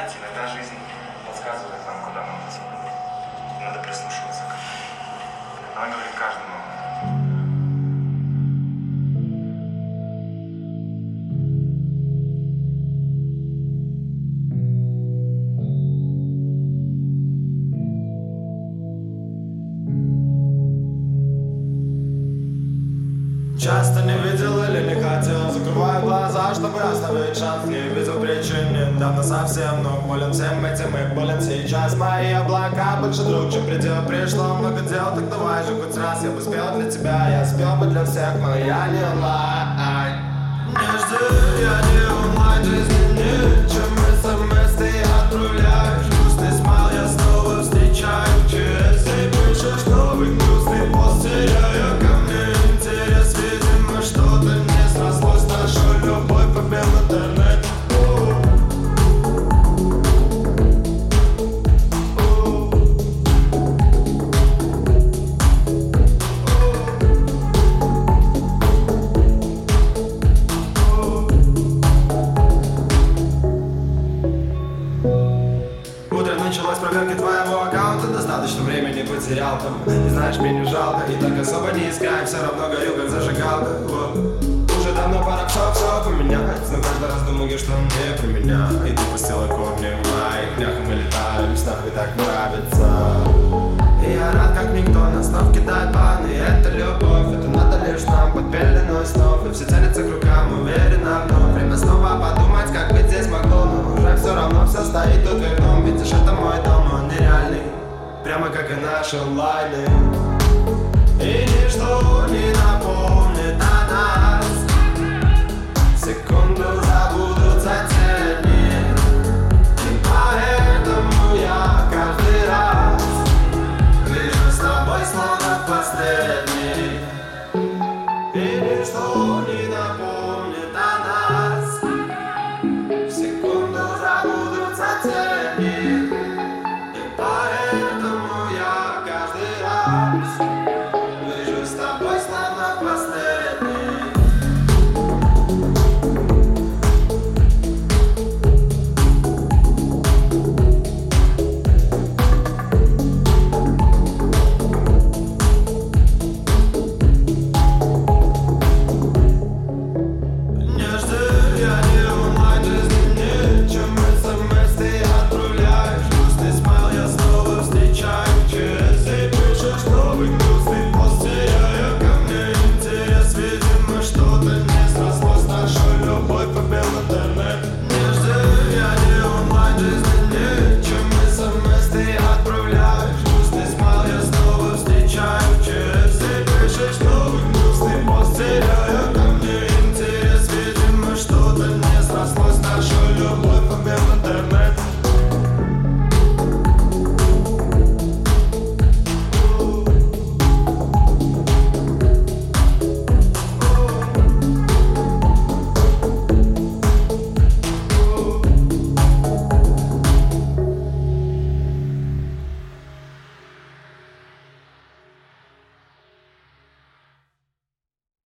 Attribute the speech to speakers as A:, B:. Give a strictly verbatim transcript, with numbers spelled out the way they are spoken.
A: знаете, иногда жизнь подсказывает нам, куда нам идти. Надо прислушиваться к этому. Она говорит каждому.
B: Часто не видел или не хотел, закрываю глаза, чтобы оставить шанс. Не видел причин, недавно совсем, но болен всем этим и болен сейчас. Мои облака больше друг, чем предел. Пришло много дел, так давай же хоть раз. Я бы спел для тебя, я спел бы для всех, но я не лай. Не жди, я не онлайн, жизни нет, чем смс ты отправляешь. Грустный смайл я снова встречаю, через и пишешь новый грустный пост, теряя ко мне интерес. Видимо, что-то не срослось, нашу любовь побил интернет. Началась проверка твоего аккаунта, достаточно времени потерял там. Не знаешь, меню жалко, и так особо не искать, все равно горю, как зажигалка. О, уже давно пора все, все поменять, но каждый раз думаю, что мне про меня. И ты пустила корни в моих днях, и мы летаем, в снах и так нравится. И я рад, как никто нас снов кидает бан. И это любовь, это надо лишь нам под пеленой снов. И все тянется к рукам, уверенно вновь. Время снова подумать, как быть здесь могло. Но уже все равно все стоит тут вверху. Видишь, это мой дом, он нереальный, прямо как и наши лайны.